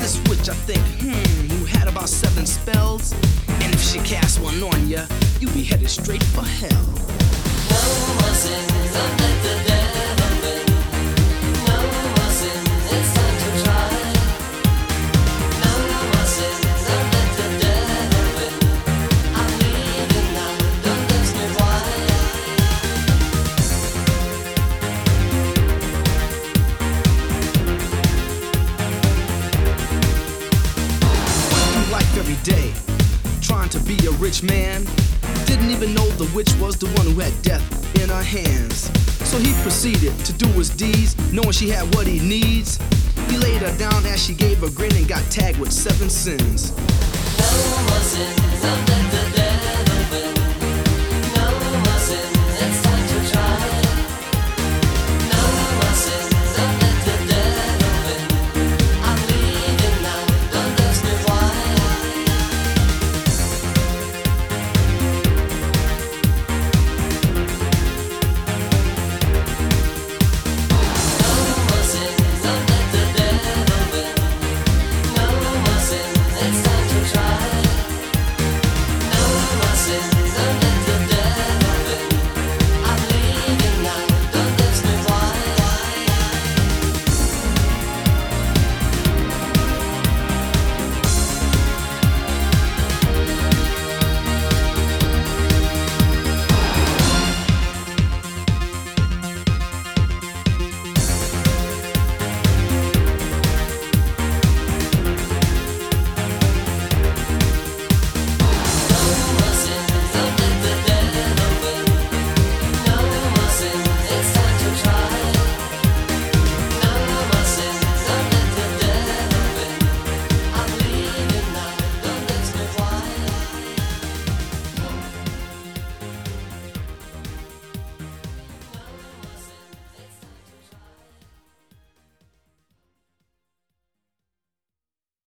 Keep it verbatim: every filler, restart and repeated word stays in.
switch, I think, hmm, you had about seven spells. And if she cast one on ya, you be headed straight for hell. No more sins, don't let the devil win. No more sins, it's time to try. No more sins, don't let the devil win. I'm leaving now, don't ask me why. Through life every day, trying to be a rich man. Didn't even know the witch was the one who had death in her hands. So he proceeded to do his deeds, knowing she had what he needs. He laid her down as she gave a grin and got tagged with seven sins. No more sins, don't let the